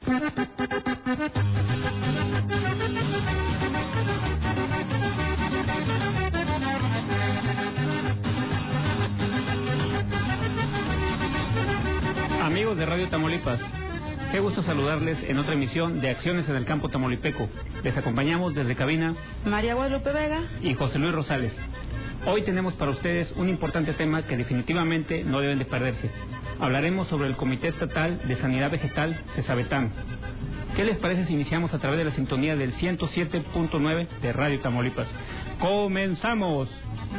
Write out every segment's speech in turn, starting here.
Amigos de Radio Tamaulipas, qué gusto saludarles en otra emisión de Acciones en el Campo Tamaulipeco. Les acompañamos desde cabina María Guadalupe Vega y José Luis Rosales. Hoy tenemos para ustedes un importante tema que definitivamente no deben de perderse. Hablaremos sobre el Comité Estatal de Sanidad Vegetal, CESAVETAM. ¿Qué les parece si iniciamos a través de la sintonía del 107.9 de Radio Tamaulipas? ¡Comenzamos!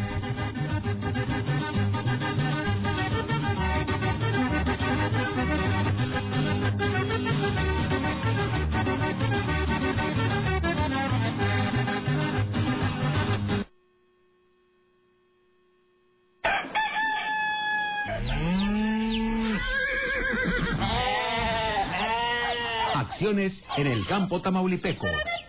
Acciones en el campo tamaulipeco.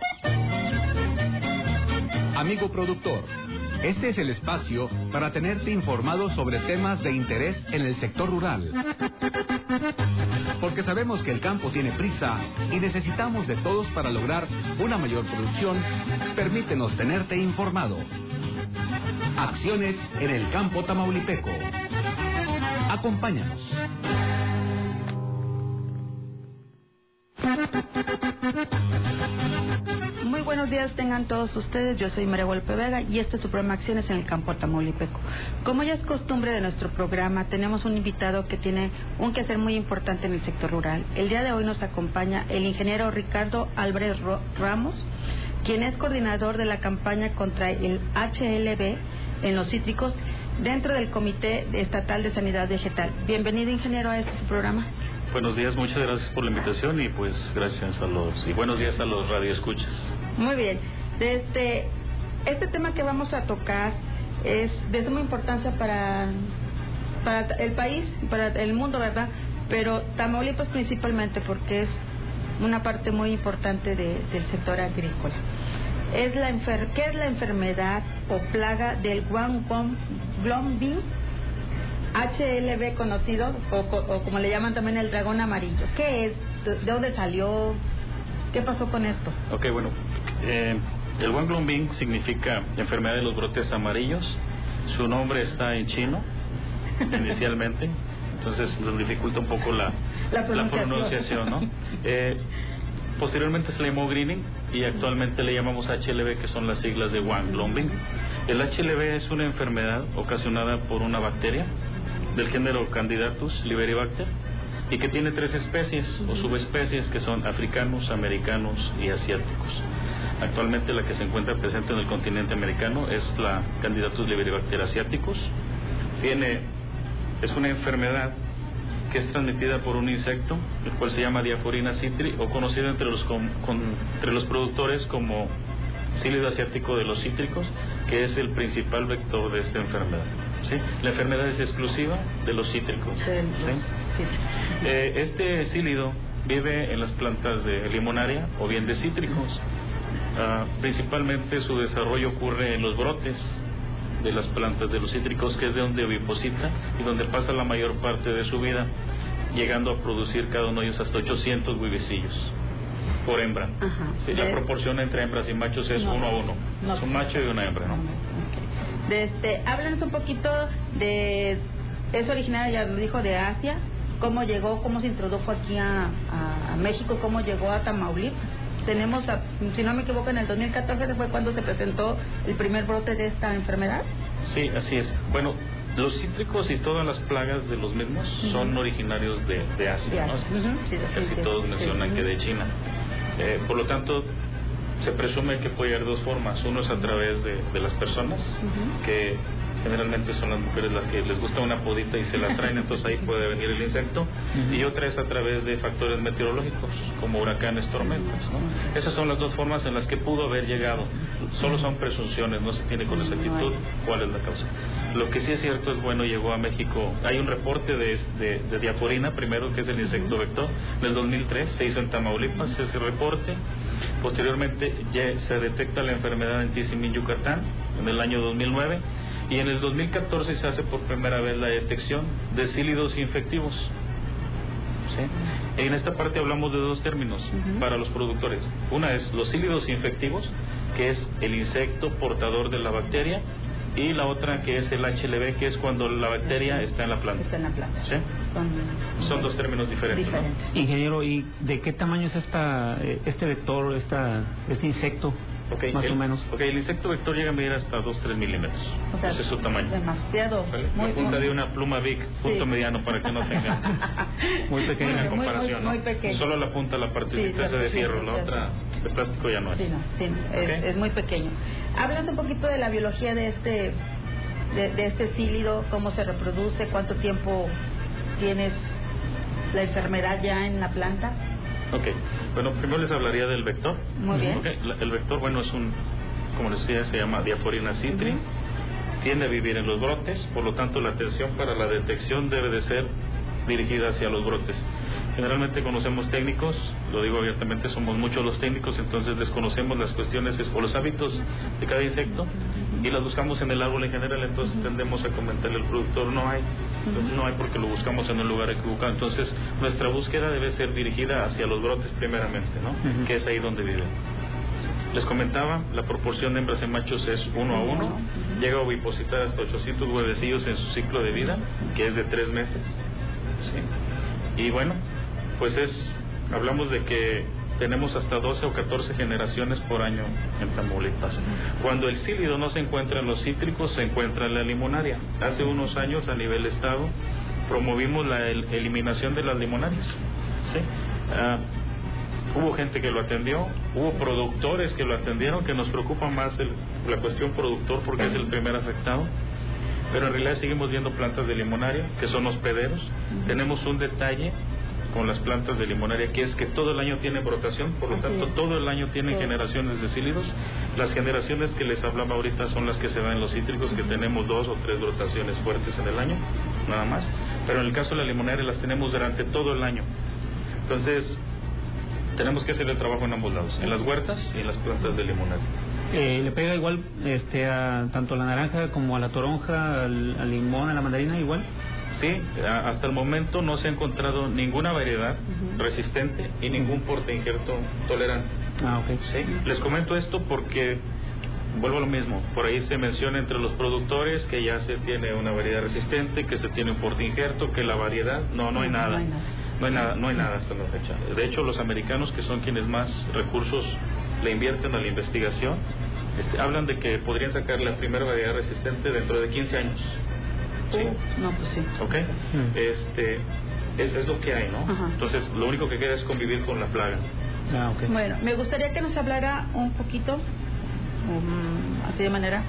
Amigo productor, este es el espacio para tenerte informado sobre temas de interés en el sector rural. Porque sabemos que el campo tiene prisa y necesitamos de todos para lograr una mayor producción. Permítenos tenerte informado. Acciones en el campo tamaulipeco. Acompáñanos. Muy buenos días tengan todos ustedes, yo soy María Guadalupe Vega y este es su programa Acciones en el Campo Tamaulipeco. Como ya es costumbre de nuestro programa, tenemos un invitado que tiene un quehacer muy importante en el sector rural. El día de hoy nos acompaña el ingeniero Ricardo Álvarez Ramos, quien es coordinador de la campaña contra el HLB en los cítricos dentro del Comité Estatal de Sanidad Vegetal. Bienvenido, ingeniero, a este programa. Buenos días, muchas gracias por la invitación y pues gracias y buenos días a los radioescuchas. Muy bien, este tema que vamos a tocar es de suma importancia para el país, para el mundo, ¿verdad? Pero Tamaulipas principalmente porque es una parte muy importante del sector agrícola. ¿Qué es la enfermedad o plaga del Guanglongbing HLB conocido o como le llaman también el dragón amarillo? ¿Qué es? ¿De dónde salió? ¿Qué pasó con esto? Ok, bueno, el Guanglongbing significa enfermedad de los brotes amarillos. Su nombre está en chino inicialmente, entonces nos dificulta un poco la pronunciación, ¿no? Posteriormente se le llamó greening y actualmente le llamamos HLB, que son las siglas de Guanglongbing. El HLB es una enfermedad ocasionada por una bacteria del género Candidatus liberibacter y que tiene 3 especies o subespecies que son africanos, americanos y asiáticos. Actualmente la que se encuentra presente en el continente americano es la Candidatus liberibacter asiaticus. Es una enfermedad que es transmitida por un insecto, el cual se llama Diaphorina citri, o conocido entre los productores como Psyllido asiático de los cítricos, que es el principal vector de esta enfermedad. ¿Sí? La enfermedad es exclusiva de los cítricos. ¿Sí? Este Psyllido vive en las plantas de limonaria o bien de cítricos. Principalmente su desarrollo ocurre en los brotes de las plantas de los cítricos, que es de donde oviposita y donde pasa la mayor parte de su vida, llegando a producir cada uno de ellos hasta 800 huevecillos por hembra. Sí, la proporción entre hembras y machos es 1 a 1. No. Es un macho y una hembra, ¿no? Okay. Háblanos un poquito de... Es originario, ya lo dijo, de Asia. ¿Cómo llegó, cómo se introdujo aquí a México, cómo llegó a Tamaulipas? Tenemos, si no me equivoco, en el 2014 fue cuando se presentó el primer brote de esta enfermedad. Sí, así es. Bueno, los cítricos y todas las plagas de los mismos son originarios de Asia, ¿no? Casi todos mencionan que de China. Por lo tanto, se presume que puede haber 2 formas. Uno es a través de las personas, que generalmente son las mujeres las que les gusta una podita y se la traen, entonces ahí puede venir el insecto. Y otra es a través de factores meteorológicos, como huracanes, tormentas, ¿no? Esas son las 2 formas en las que pudo haber llegado. Solo son presunciones, no se tiene con exactitud cuál es la causa. Lo que sí es cierto es, bueno, llegó a México. Hay un reporte de Diaphorina, primero, que es el insecto vector, del 2003, se hizo en Tamaulipas ese reporte. Posteriormente ya se detecta la enfermedad en Tizimín, Yucatán, en el año 2009. Y en el 2014 se hace por primera vez la detección de cílidos infectivos. ¿sí? En esta parte hablamos de dos términos para los productores. Una es los cílidos infectivos, que es el insecto portador de la bacteria, y la otra que es el HLB, que es cuando la bacteria está en la planta. Está en la planta. ¿Sí? Son dos términos diferentes. ¿No? Ingeniero, ¿y de qué tamaño es este vector, este insecto? Más o menos. El insecto vector llega a medir hasta 2-3 milímetros. O sea, ese es su tamaño. Demasiado. La punta de una pluma Bic, punto mediano, para que no tenga muy pequeña comparación. Muy pequeño. Solo la punta, la partecita esa de fierro, la otra de plástico ya no es. Es muy pequeño. Háblanos un poquito de la biología de este cílido, cómo se reproduce, cuánto tiempo tienes la enfermedad ya en la planta. Bueno, primero les hablaría del vector. Muy bien. El vector, bueno, es como les decía, se llama Diaphorina citri. Tiende a vivir en los brotes, por lo tanto la atención para la detección debe de ser dirigida hacia los brotes. Generalmente conocemos técnicos, lo digo abiertamente, somos muchos los técnicos, entonces desconocemos las cuestiones o los hábitos de cada insecto y las buscamos en el árbol en general, entonces tendemos a comentarle al productor, no hay porque lo buscamos en un lugar equivocado. Entonces nuestra búsqueda debe ser dirigida hacia los brotes primeramente, ¿no? Que es ahí donde viven. Les comentaba, la proporción de hembras y machos es 1 a 1, llega a ovipositar hasta 800 huevecillos en su ciclo de vida, que es de 3 meses. ¿Sí? Y bueno, pues hablamos de que tenemos hasta 12 o 14 generaciones por año en Tamaulipas. Cuando el cílido no se encuentra en los cítricos, se encuentra en la limonaria. Hace unos años, a nivel estado, promovimos la eliminación de las limonarias. ¿Sí? Hubo gente que lo atendió, hubo productores que lo atendieron, que nos preocupa más la cuestión productor porque es el primer afectado. Pero en realidad seguimos viendo plantas de limonaria, que son hospederos. Tenemos un detalle con las plantas de limonaria, que es que todo el año tienen brotación, por lo tanto todo el año tienen generaciones de cílidos. Las generaciones que les hablaba ahorita son las que se dan en los cítricos, que tenemos 2 o 3 brotaciones fuertes en el año, nada más. Pero en el caso de la limonaria las tenemos durante todo el año. Entonces, tenemos que hacer el trabajo en ambos lados, en las huertas y en las plantas de limonaria. ¿Le pega igual tanto a la naranja como a la toronja, al limón, a la mandarina igual? Sí, hasta el momento no se ha encontrado ninguna variedad resistente y ningún porte injerto tolerante. ¿Sí? Les comento esto porque vuelvo a lo mismo, por ahí se menciona entre los productores que ya se tiene una variedad resistente, que se tiene un porte injerto, que la variedad, no hay nada. No hay nada hasta la fecha. De hecho, los americanos, que son quienes más recursos le invierten a la investigación, hablan de que podrían sacar la primera variedad resistente dentro de 15 años. ¿Sí? Pues sí. Es lo que hay, ¿no? Entonces, lo único que queda es convivir con la plaga. Bueno, me gustaría que nos hablara un poquito, así de manera,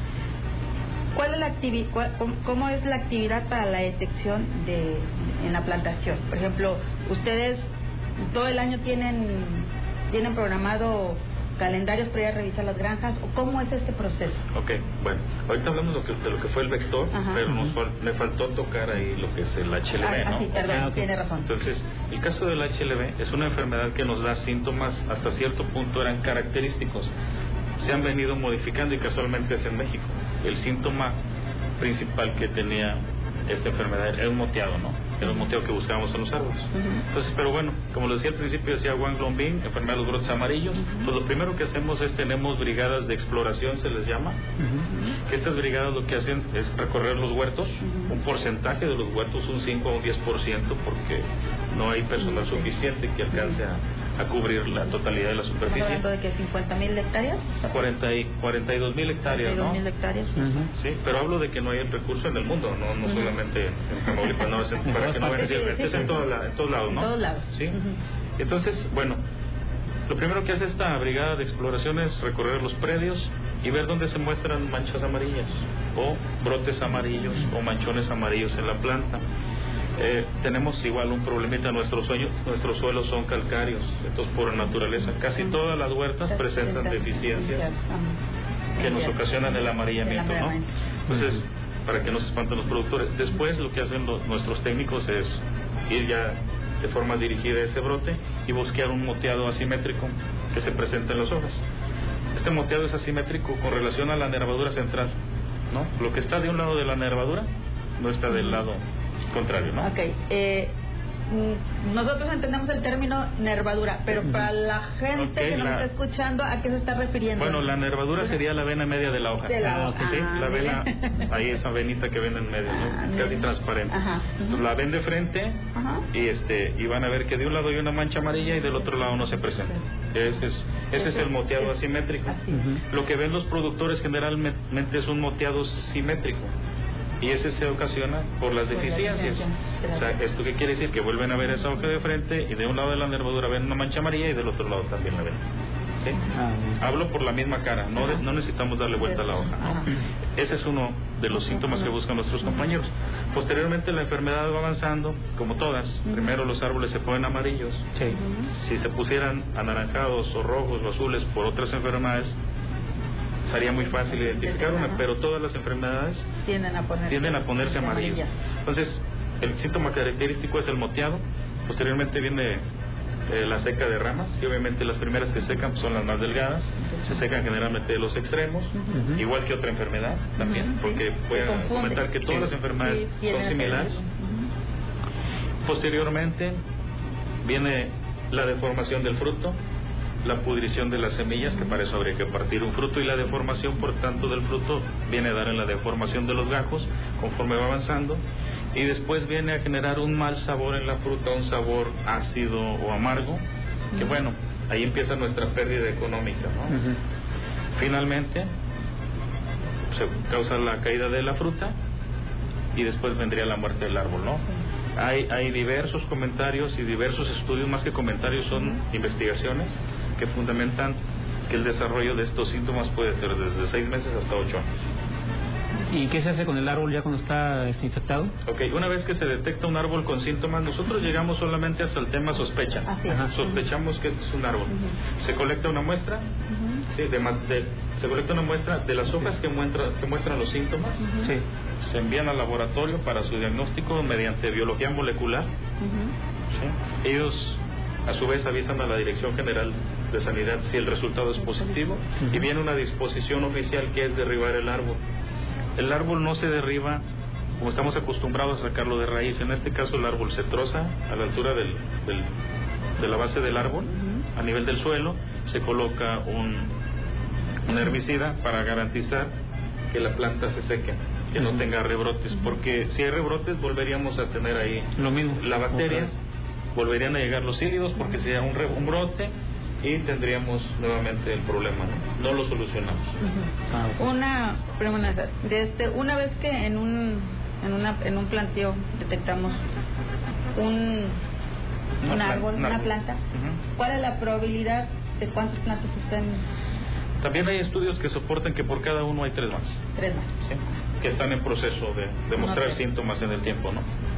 ¿cómo es la actividad para la detección en la plantación? Por ejemplo, ustedes todo el año tienen programado calendarios para ir a revisar las granjas, o cómo es este proceso. Bueno, ahorita hablamos de lo que fue el vector, pero me faltó tocar ahí lo que es el HLB, ¿no? Sí, perdón, tiene razón. Entonces, el caso del HLB es una enfermedad que nos da síntomas, hasta cierto punto eran característicos, se han venido modificando y casualmente es en México. El síntoma principal que tenía esta enfermedad era un moteado, ¿no? Era un moteado que buscábamos en los árboles. Entonces, pero bueno, como lo decía al principio, decía Wang Longbing, enfermedad de los brotes amarillos. Pues lo primero que hacemos es tenemos brigadas de exploración, se les llama, que estas brigadas lo que hacen es recorrer los huertos, un porcentaje de los huertos, un 5 o un 10%, porque no hay personal suficiente que alcance a cubrir la totalidad de la superficie. ¿Estamos hablando de que 50,000 hectáreas? 42,000 hectáreas, 42,000 hectáreas. Sí, pero hablo de que no hay el recurso en el mundo, no solamente en Tamaulipas, no, para que no vean, es en todos lados, ¿no? En todos lados. Sí. Entonces, bueno, lo primero que hace esta brigada de exploración es recorrer los predios y ver dónde se muestran manchas amarillas, o brotes amarillos, o manchones amarillos en la planta. Tenemos igual un problemita, nuestros suelos son calcáreos, entonces por naturaleza casi todas las huertas presentan deficiencias que nos ocasionan el amarillamiento, ¿no? Entonces, para que no se espanten los productores. Después lo que hacen nuestros técnicos es ir ya de forma dirigida a ese brote y buscar un moteado asimétrico que se presenta en las hojas. Este moteado es asimétrico con relación a la nervadura central, ¿no? Lo que está de un lado de la nervadura no está del lado contrario, ¿no? nosotros entendemos el término nervadura, pero para la gente que nos está escuchando, ¿a qué se está refiriendo? Bueno, la nervadura sería la vena media de la hoja. De la hoja. Sí, la vena, ahí esa venita que ven en medio, ¿no? Casi transparente. Entonces, la ven de frente y van a ver que de un lado hay una mancha amarilla y del otro lado no se presenta. Ese es el moteado asimétrico. Lo que ven los productores generalmente es un moteado simétrico. Y ese se ocasiona por las deficiencias. O sea, ¿esto qué quiere decir? Que vuelven a ver esa hoja de frente y de un lado de la nervadura ven una mancha amarilla y del otro lado también la ven. ¿Sí? Hablo por la misma cara, no necesitamos darle vuelta a la hoja, ¿no? Ese es uno de los síntomas que buscan nuestros compañeros. Posteriormente la enfermedad va avanzando, como todas. Primero los árboles se ponen amarillos. Si se pusieran anaranjados o rojos o azules por otras enfermedades, sería muy fácil identificar una, pero todas las enfermedades tienden a ponerse amarillas. Entonces, el síntoma característico es el moteado. Posteriormente viene la seca de ramas, y obviamente las primeras que secan son las más delgadas. Se secan generalmente de los extremos, igual que otra enfermedad también, porque voy a comentar que todas las enfermedades son similares. Posteriormente viene la deformación del fruto, la pudrición de las semillas, que para eso habría que partir un fruto, y la deformación, por tanto, del fruto viene a dar en la deformación de los gajos conforme va avanzando, y después viene a generar un mal sabor en la fruta, un sabor ácido o amargo, que bueno, ahí empieza nuestra pérdida económica, ¿no? Finalmente se causa la caída de la fruta y después vendría la muerte del árbol, ¿no? Hay diversos comentarios y diversos estudios, más que comentarios son investigaciones que fundamentan que el desarrollo de estos síntomas puede ser desde 6 meses hasta 8 años. ¿Y qué se hace con el árbol ya cuando está infectado? Una vez que se detecta un árbol con síntomas, nosotros llegamos solamente hasta el tema sospecha. Sospechamos que es un árbol. Se colecta una muestra, se colecta una muestra de las hojas que muestran los síntomas, se envían al laboratorio para su diagnóstico mediante biología molecular. Ellos a su vez avisan a la Dirección General de Sanidad si el resultado es positivo, y viene una disposición oficial que es derribar el árbol. El árbol no se derriba como estamos acostumbrados a sacarlo de raíz. En este caso el árbol se troza a la altura de la base del árbol, a nivel del suelo, se coloca un herbicida para garantizar que la planta se seque, que no tenga rebrotes, porque si hay rebrotes volveríamos a tener ahí lo mismo, la bacteria, volverían a llegar los hílidos porque sería un brote y tendríamos nuevamente el problema, no lo solucionamos. Una pregunta, una vez que en un planteo detectamos un árbol, una planta, ¿cuál es la probabilidad de cuántas plantas estén? También hay estudios que soportan que por cada uno hay 3 más. 3 más. ¿Sí? Que están en proceso de mostrar síntomas en el tiempo, ¿no?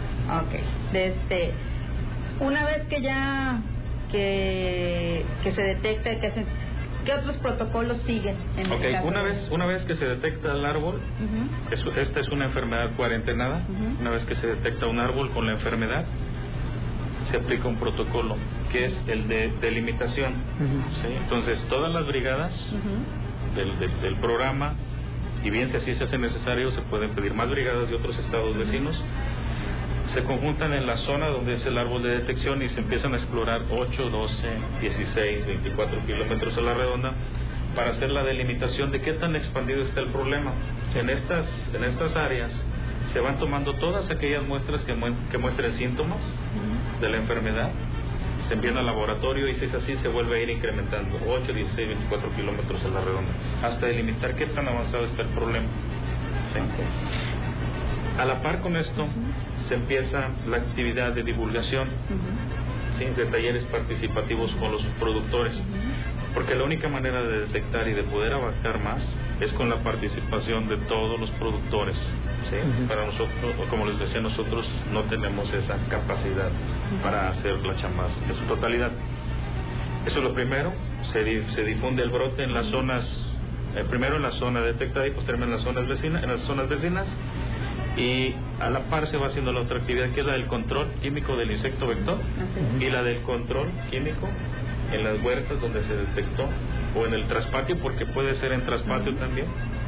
Una vez que ya que se detecta, ¿qué otros protocolos siguen en el caso? Una vez que se detecta el árbol, esta es una enfermedad cuarentenada. Una vez que se detecta un árbol con la enfermedad, se aplica un protocolo que es el de delimitación. ¿Sí? Entonces todas las brigadas del programa, y bien si así se hace necesario, se pueden pedir más brigadas de otros estados vecinos, se conjuntan en la zona donde es el árbol de detección y se empiezan a explorar 8, 12, 16, 24 kilómetros a la redonda para hacer la delimitación de qué tan expandido está el problema. En estas áreas se van tomando todas aquellas muestras que muestren síntomas de la enfermedad, se envían al laboratorio y si es así se vuelve a ir incrementando 8, 16, 24 kilómetros a la redonda hasta delimitar qué tan avanzado está el problema. ¿Sí? A la par con esto se empieza la actividad de divulgación, ¿sí? De talleres participativos con los productores, porque la única manera de detectar y de poder abarcar más es con la participación de todos los productores. ¿Sí? Para nosotros, como les decía, nosotros no tenemos esa capacidad para hacer la chamba en su totalidad. Eso es lo primero. Se difunde el brote en las zonas, primero en la zona detectada y posteriormente en las zonas vecinas, y a la par se va haciendo la otra actividad que es la del control químico del insecto vector y la del control químico en las huertas donde se detectó, o en el traspatio, porque puede ser en traspatio también,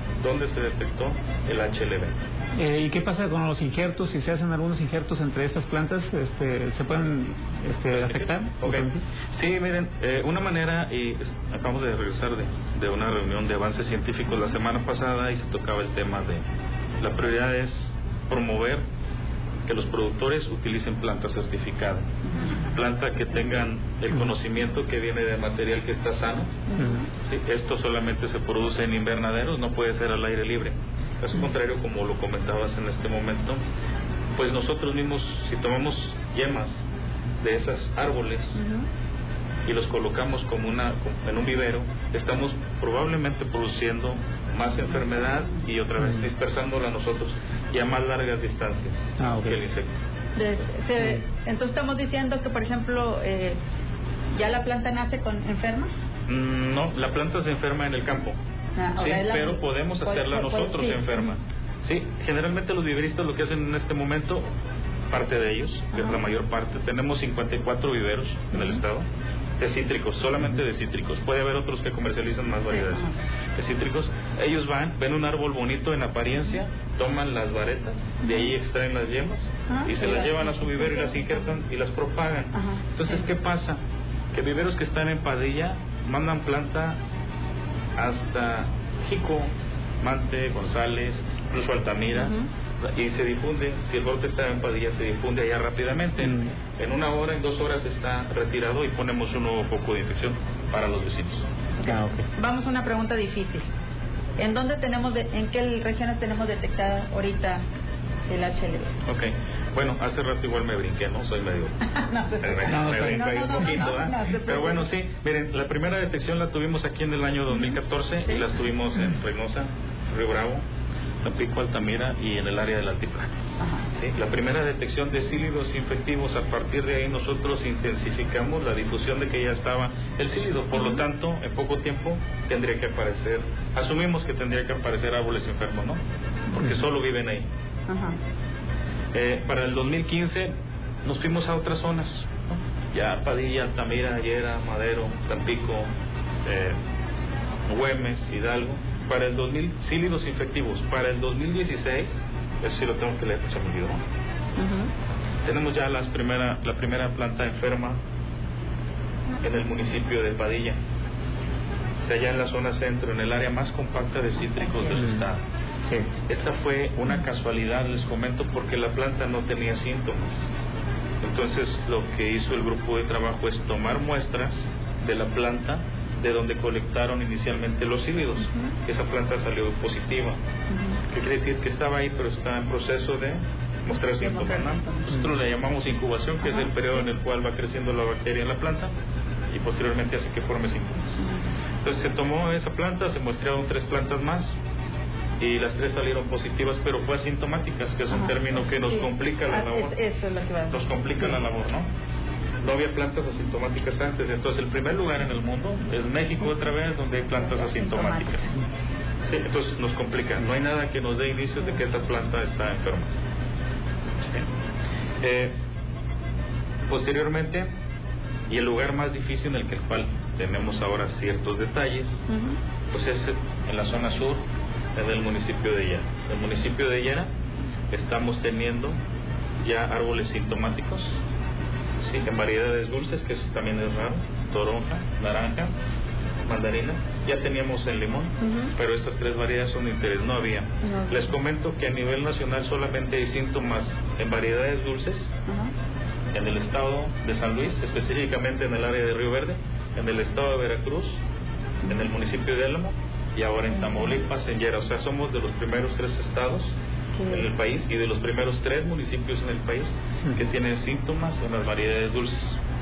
donde se detectó el HLB. ¿Y qué pasa con los injertos? Si se hacen algunos injertos entre estas plantas, ¿se pueden afectar? Okay. Sí, miren, una manera, y acabamos de regresar de una reunión de avances científicos la semana pasada y se tocaba el tema de la prioridad es promover que los productores utilicen plantas certificadas, plantas que tengan el conocimiento que viene de material que está sano. Sí, esto solamente se produce en invernaderos, no puede ser al aire libre. Caso contrario, como lo comentabas en este momento, pues nosotros mismos, si tomamos yemas de esos árboles y los colocamos como en un vivero, estamos probablemente produciendo más enfermedad y otra vez dispersándola nosotros y a más largas distancias que el insecto. Entonces estamos diciendo que, por ejemplo, ¿ya la planta nace enferma? No, la planta se enferma en el campo, sí, pero podemos hacerla nosotros enferma. Sí, generalmente los viveristas lo que hacen en este momento, parte de ellos, que es la mayor parte, tenemos 54 viveros en el estado, de cítricos, solamente de cítricos. Puede haber otros que comercializan más variedades de cítricos. Ellos ven un árbol bonito en apariencia, toman las varetas, de ahí extraen las yemas y se las llevan a su vivero y las injertan y las propagan. Entonces, ¿qué pasa? Que viveros que están en Padilla mandan planta hasta Jico, Mante, González, incluso Altamira, y se difunde. Si el brote está en Padilla, se difunde allá rápidamente. En 1 hora, en 2 horas está retirado y ponemos un nuevo foco de infección para los vecinos. Vamos a una pregunta difícil. ¿En qué regiones tenemos detectada ahorita el HLB? Bueno, hace rato igual me brinqué, ¿no? Soy medio... me brinqué un poquito, pero bueno, sí. Miren, la primera detección la tuvimos aquí en el año 2014 y la tuvimos en Reynosa, Río Bravo, Tampico, Altamira y en el área del altiplano. ¿Sí? La primera detección de cílidos infectivos, a partir de ahí nosotros intensificamos la difusión de que ya estaba el cílido, por lo tanto en poco tiempo tendría que aparecer, asumimos que tendría que aparecer árboles enfermos, ¿no? Porque solo viven ahí. Para el 2015 nos fuimos a otras zonas, ¿no? Ya Padilla, Altamira, Llera, Madero, Tampico, Güemes, Hidalgo. Para el 2000, cílidos infectivos. Para el 2016, eso sí lo tengo que leer, se me olvidó. Tenemos ya la primera planta enferma en el municipio de Padilla, o sea, ya en la zona centro, en el área más compacta de cítricos del estado. Esta fue una casualidad, les comento, porque la planta no tenía síntomas. Entonces lo que hizo el grupo de trabajo es tomar muestras de la planta de donde colectaron inicialmente los cílidos. Esa planta salió positiva. ¿Qué quiere decir? Que estaba ahí, pero está en proceso de mostrar síntomas, ¿no? Nosotros le llamamos incubación, que es el periodo en el cual va creciendo la bacteria en la planta y posteriormente hace que forme síntomas. Entonces se tomó esa planta, se muestrearon 3 plantas más y las 3 salieron positivas, pero fue asintomáticas, que es un término que nos complica la labor. Eso es lo que va a decir. Nos complica la labor, ¿no? No había plantas asintomáticas antes. Entonces el primer lugar en el mundo es México otra vez, donde hay plantas asintomáticas. Sí, entonces nos complica. No hay nada que nos dé indicios de que esa planta está enferma. Sí. Posteriormente, y el lugar más difícil en el cual tenemos ahora ciertos detalles, pues es en la zona sur del municipio de Llera. En el municipio de Llera estamos teniendo ya árboles sintomáticos, sí, en variedades dulces, que eso también es raro: toronja, naranja, mandarina. Ya teníamos el limón, pero estas 3 variedades son de interés, no había. Les comento que a nivel nacional solamente hay síntomas en variedades dulces en el estado de San Luis, específicamente en el área de Río Verde, en el estado de Veracruz, en el municipio de Álamo y ahora en Tamaulipas, en Llera. O sea, somos de los primeros 3 estados en el país y de los primeros 3 municipios en el país que tienen síntomas en las variedades dulces.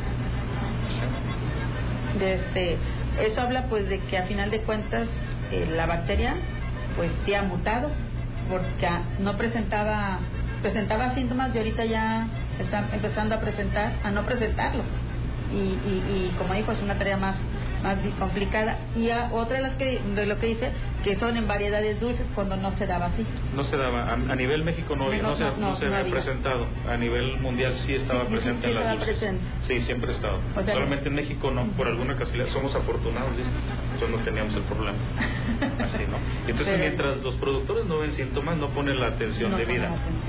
Eso habla pues de que a final de cuentas la bacteria pues sí ha mutado, porque no presentaba síntomas y ahorita ya está empezando a no presentarlo, y como dijo, es una tarea más más complicada. Y otra de lo que dice, que son en variedades dulces, cuando no se daba así. No se daba, a nivel México no se había presentado, a nivel mundial sí estaba presente en las dulces. Sí, siempre ha estado. Solamente en México no, por alguna casualidad, somos afortunados, ¿sí? Entonces no teníamos el problema. Así, ¿no? Entonces mientras los productores no ven síntomas, no ponen la atención debida.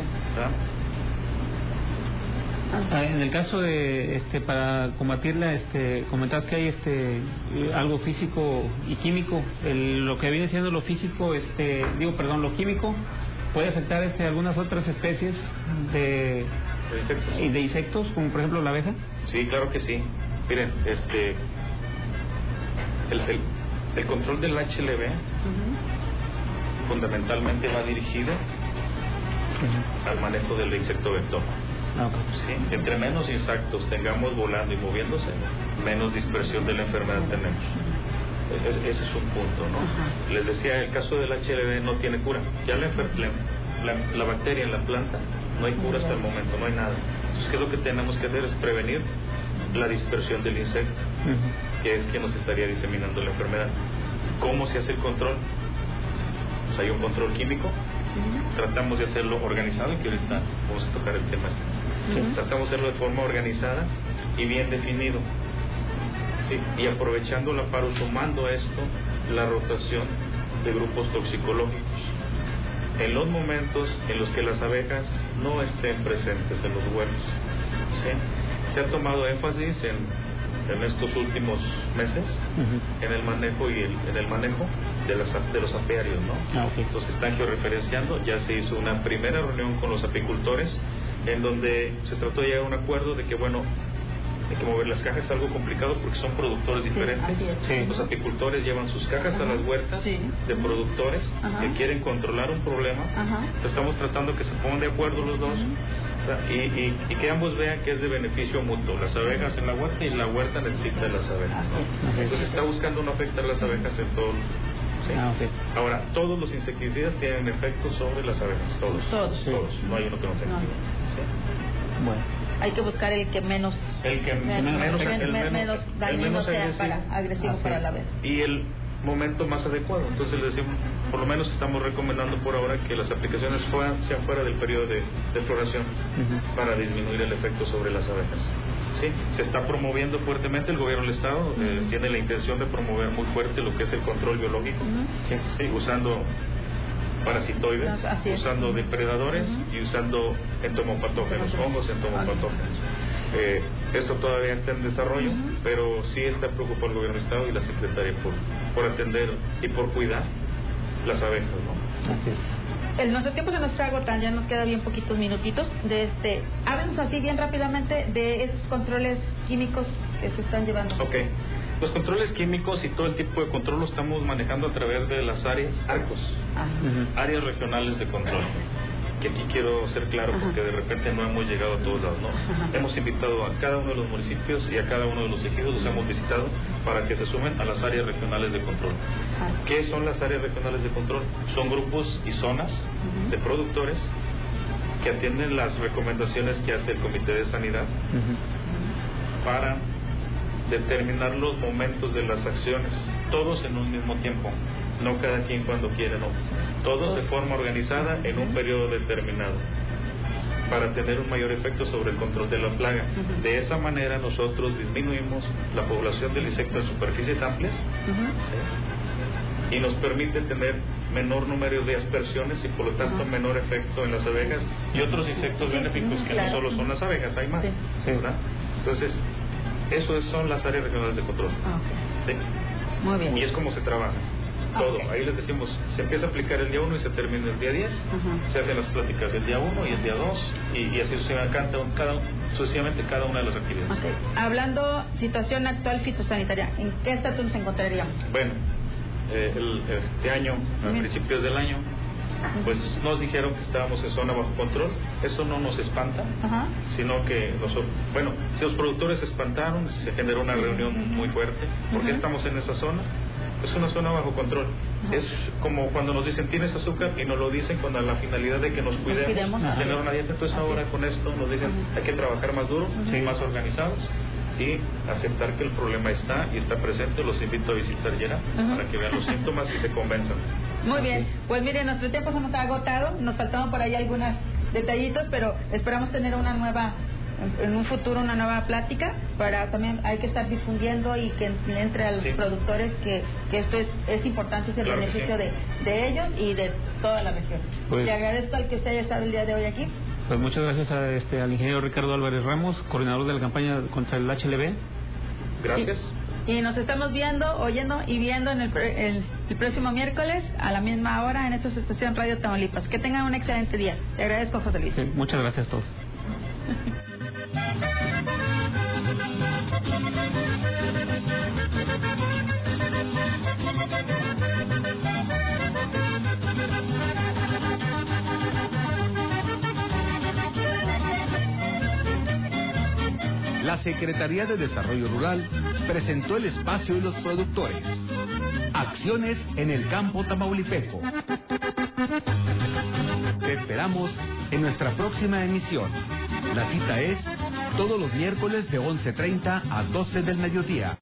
En el caso de para combatirla, comentabas que hay algo físico y químico. Lo que viene siendo lo físico, lo químico puede afectar algunas otras especies de insectos, como por ejemplo la abeja. Sí, claro que sí. Miren, el control del HLV fundamentalmente va dirigido al manejo del insecto vector. Sí, entre menos insectos tengamos volando y moviéndose, menos dispersión de la enfermedad tenemos. Ese es un punto, ¿no? Les decía, el caso del HLV no tiene cura. Ya la bacteria en la planta no hay cura hasta el momento, no hay nada. Entonces, ¿qué es lo que tenemos que hacer? Es prevenir la dispersión del insecto, que es quien nos estaría diseminando la enfermedad. ¿Cómo se hace el control? Pues hay un control químico. Tratamos de hacerlo organizado, que ahorita vamos a tocar el tema. Tratamos de hacerlo de forma organizada y bien definido. Sí, y aprovechando la paro, sumando esto, la rotación de grupos toxicológicos. En los momentos en los que las abejas no estén presentes en los huevos. ¿Sí? Se ha tomado énfasis en estos últimos meses en el manejo en el manejo de los apiarios, ¿no? Entonces están georreferenciando. Ya se hizo una primera reunión con los apicultores en donde se trató de llegar a un acuerdo de que hay que mover las cajas. Es algo complicado porque son productores diferentes. Los apicultores llevan sus cajas a las huertas de productores que quieren controlar un problema. Estamos tratando que se pongan de acuerdo los dos, y que ambos vean que es de beneficio mutuo. Las abejas en la huerta y la huerta necesita de las abejas, ¿no? Entonces está buscando no afectar las abejas en todo. Ahora, todos los insecticidas tienen efectos sobre las abejas, todos. No hay uno que no tenga. Bueno, hay que buscar el que menos dañino sea, agresivo para la abeja. Y el momento más adecuado. Entonces le decimos, por lo menos estamos recomendando por ahora que las aplicaciones sean fuera del periodo de floración para disminuir el efecto sobre las abejas. Sí, se está promoviendo fuertemente. El gobierno del estado tiene la intención de promover muy fuerte lo que es el control biológico, usando parasitoides, usando depredadores y usando entomopatógenos, hongos entomopatógenos. Esto todavía está en desarrollo, pero sí está preocupado el gobierno del estado y la secretaria por atender y por cuidar las abejas, ¿no? Así es. Nuestro tiempo se nos está agotando, ya nos queda bien poquitos minutitos. Háblenos así bien rápidamente de esos controles químicos que se están llevando. Los controles químicos y todo el tipo de control lo estamos manejando a través de las áreas, áreas regionales de control. Que aquí quiero ser claro porque de repente no hemos llegado a todos lados, ¿no? Hemos invitado a cada uno de los municipios y a cada uno de los ejidos, los hemos visitado para que se sumen a las áreas regionales de control. ¿Qué son las áreas regionales de control? Son grupos y zonas de productores que atienden las recomendaciones que hace el Comité de Sanidad para determinar los momentos de las acciones, todos en un mismo tiempo, no cada quien cuando quiere, no, todos de forma organizada en un periodo determinado, para tener un mayor efecto sobre el control de la plaga. De esa manera nosotros disminuimos la población del insecto en superficies amplias, y nos permite tener menor número de aspersiones y por lo tanto menor efecto en las abejas y otros insectos benéficos que no solo son las abejas, hay más, ¿verdad? Entonces eso son las áreas regionales de control. Muy bien. Y es como se trabaja todo. Ahí les decimos, se empieza a aplicar el día 1 y se termina el día 10. Se hacen las pláticas el día 1 y el día 2 y así sucesivamente cada una de las actividades. Hablando situación actual fitosanitaria, ¿en qué estatus nos encontraríamos? Bueno, este año, a principios del año, pues nos dijeron que estábamos en zona bajo control. Eso no nos espanta, sino que si los productores se espantaron, se generó una reunión muy fuerte. ¿Por qué estamos en esa zona? Es una zona bajo control. Es como cuando nos dicen tienes azúcar y nos lo dicen con la finalidad de que nos cuidemos, tener una dieta. Entonces ahora con esto nos dicen hay que trabajar más duro, más organizados y aceptar que el problema está y está presente. Los invito a visitar Yera para que vean los síntomas y se convenzan. Muy bien, pues miren, nuestro tiempo se nos ha agotado, nos faltaban por ahí algunos detallitos, pero esperamos tener en un futuro una nueva plática. Para también hay que estar difundiendo y que entre a los productores que esto es importante, es el beneficio de ellos y de toda la región. Pues, te agradezco al que usted haya estado el día de hoy aquí. Pues muchas gracias al ingeniero Ricardo Álvarez Ramos, coordinador de la campaña contra el HLV. Gracias. Y nos estamos viendo, oyendo y viendo en el próximo miércoles a la misma hora en esta estación Radio Tamaulipas. Que tengan un excelente día. Te agradezco, José Luis. Sí, muchas gracias a todos. La Secretaría de Desarrollo Rural presentó el espacio y los productores. Acciones en el campo tamaulipeco. Te esperamos en nuestra próxima emisión. La cita es todos los miércoles de 11:30 a 12 del mediodía.